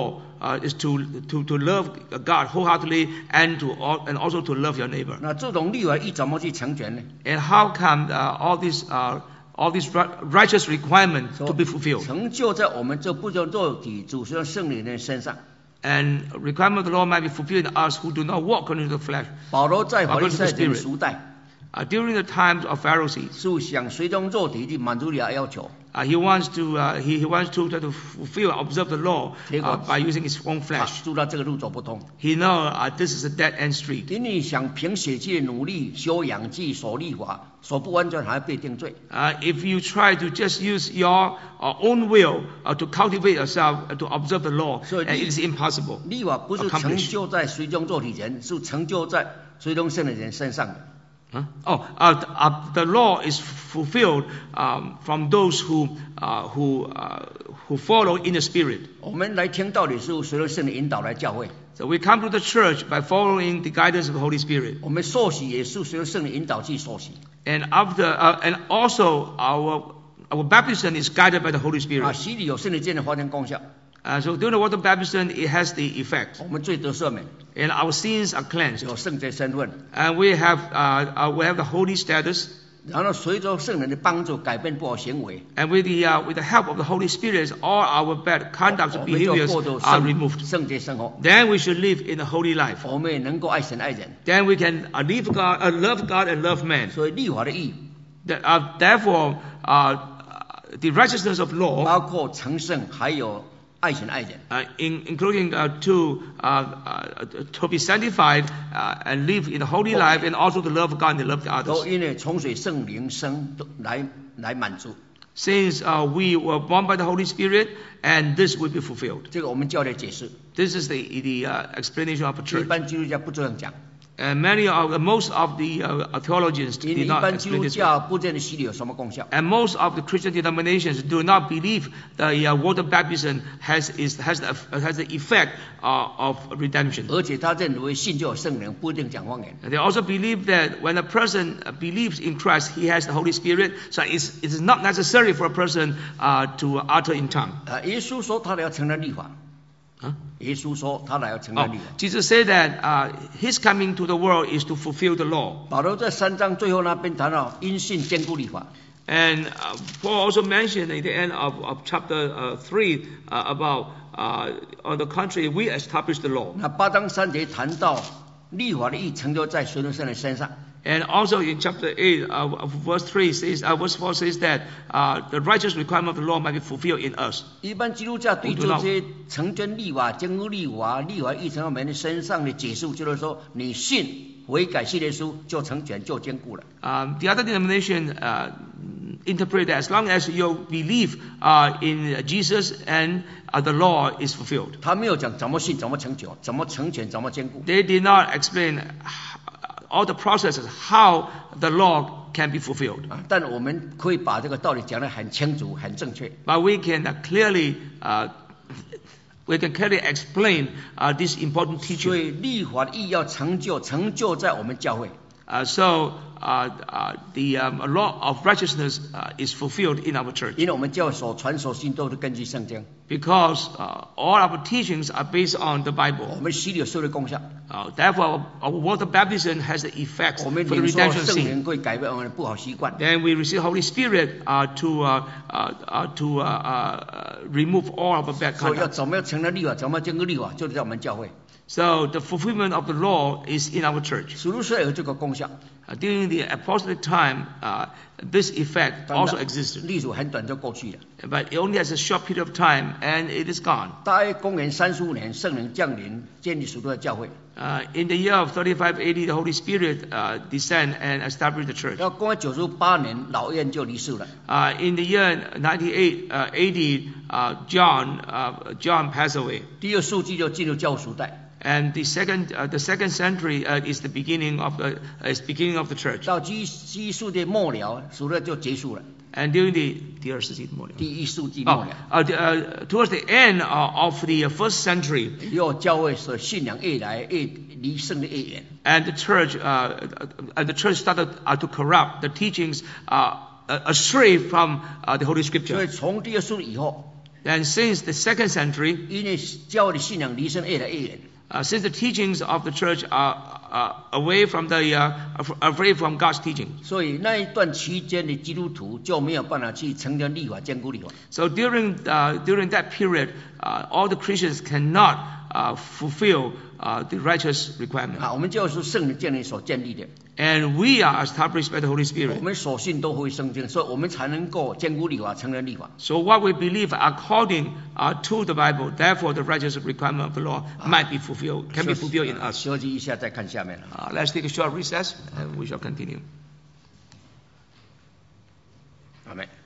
uh, is to, to, to love God wholeheartedly and to and also to love your neighbor. 那这种律法义怎么去成全呢？ And how come uh, all these uh, all these righteous requirements to be fulfilled? 成就在我们这不就肉体主神圣灵的身上。 And requirement of the law might be fulfilled in us who do not walk according to the flesh. 保罗在法利赛人的时代。 Uh, during the times of Pharisees, 是想随从肉体去满足你的要求。 uh, he wants to uh, he, he wants to try to fulfill observe the law uh, by using his own flesh. 知道这个路走不通。 He know uh, this is a dead end street. 因为想凭血气努力修养自己所立法，所不完全还被定罪。 Uh, if you try to just use your uh, own will uh, to cultivate yourself uh, to observe the law, uh, it is impossible. 立法不是成就在随从肉体人，是成就在随从圣灵人身上的。 Huh? Oh, uh, the, uh, the law is fulfilled um, from those who uh, who uh, who follow in the Spirit. 我们来听道理是随着圣灵引导来教会。 So we come to the church by following the guidance of the Holy Spirit. 我们受洗也是随着圣灵引导去受洗。 And after uh, and also our our baptism is guided by the Holy 啊， Spirit. 洗礼有圣灵间的发生功效。 Uh, so during the water baptism, it has the effect, 我们罪得赦免， and our sins are cleansed, 有圣洁身份， and we have uh, uh, we have the holy status. 然后随着圣灵的帮助改变不好行为， And with the uh, with the help of the Holy Spirit, all our bad conduct 我们就 behaviors 过着 are 圣 removed. 圣洁生活。 Then we should live in a holy life. 我们也能够爱神爱人， Then we can uh, live God, uh, love God and love man. 所以立法的义 That, uh, therefore, uh, the righteousness of law, 包括成圣，还有爱神爱人。 uh, in, including uh, to uh, uh, to be sanctified uh, and live in a holy life, and also to love God and to love the 都 others. 因为从水圣灵生来来满足， Since uh, we were born by the Holy Spirit, and this will be fulfilled. 这个我们教来解释。 This is the the uh, explanation of the 一 church. 般基督教不这样讲， And many of most of the uh, theologians 因为 did 一 not 般基 explain 督 this way. 教不见得洗礼有什么功效。 And most of the Christian denominations do not believe the uh, water baptism has is has the, has the effect uh, of redemption. 而且他认为信就有圣灵，不一定讲方言。 And they also believe that when a person uh, believes in Christ, he has the Holy Spirit. So it's, it is not necessary for a person uh, to utter in tongue. 啊，耶稣说他来要承认律法。 Huh? 耶稣说他来要承认 Oh, 律法。 Jesus said that uh, his coming to the world is to fulfill the law. 保罗在三章最后那边谈到因信坚固律法。 And uh, Paul also mentioned at the end of, of chapter uh, three uh, about, uh, on the contrary, we establish the law. 那八章三节谈到律法的义成就在随从圣灵身上。 And also in chapter eight, uh, of verse three says, uh, verse four says that uh, the righteous requirement of the law might be fulfilled in us. 一般基督教对这些成全律法、坚固律法、律法义成在我们身上的解释，就是说你信悔改系列书就成全就坚固了。 Um, the other denomination uh, interpret that as long as you believe uh, in Jesus and uh, the law is fulfilled. 他没有讲怎么信、怎么成就、怎么成全、怎么坚固。 They did not explain all the processes how the law can be fulfilled. 啊，但我们可以把这个道理讲得很清楚、很正确。 But we can uh, clearly uh, we can clearly explain uh, this important 所 teaching. 以律法的义要成就，成就在我们教会。 Uh, so uh, uh, the um, law of righteousness uh, is fulfilled in our church 因为我们教会所传所信都是根据圣经， because uh, all our teachings are based on the 我 Bible. 们洗礼有受的功效， Uh, therefore, our, our water baptism has the effect 我 for 们 the 领受 redemption of 圣 sin. 灵会改变我们的不好习惯。 Then we receive Holy Spirit uh, to uh, uh, uh, to uh, uh, remove all of our bad 所以要 conduct. 怎么样承认律法，怎么样坚固律法，就是在我们教会。 So the fulfillment of the law is in our church. 属灵虽然有这个功效， Uh, during the apostolic time, uh, this effect 但 also existed, 历史很短就过去了。 but it only has a short period of time, and it is gone. 大约公元三十五年，圣灵降临，建立属灵的教会。 Uh, in the year of thirty-five A D, the Holy Spirit uh, descended and established the church. 到公元九十八年，老燕就离世了。 Uh, in the year ninety-eight uh, A D, uh, John uh, John passed away, 第二世纪就进入教时代， and the second uh, the second century uh, is the beginning of the uh, is beginning of the church. 到基基世纪末了，属灵就结束了。 And during the 第二世纪末了。 第一世纪末 Oh, 了， uh, the, uh, towards the end uh, of the first century, 以后教会所信仰越来越离圣的越远。 and the church, uh, uh, the church started uh, to corrupt the teachings uh, astray from uh, the Holy 所以 Scripture. 从第二世纪以后， And since the second century, 因为教会的信仰离神越来越远。 Uh, since the teachings of the church are uh, away from the uh, away from God's teaching, 所以那一段期间的基督徒就没有办法去成全律法、坚固律法。 so during uh, during that period, uh, all the Christians cannot uh, fulfill uh, the righteous requirement. 啊，我们就是圣灵建立所建立的， And we are established by the Holy 我 Spirit. 们所信都会圣经，所以我们才能够坚固律法、成全律法。 So what we believe according uh, to the Bible, therefore the righteous requirement of the law might be fulfilled, can be fulfilled in 啊 us. 休息一下，再看下面了。 Uh, let's take a short recess, and we shall continue. 阿妹。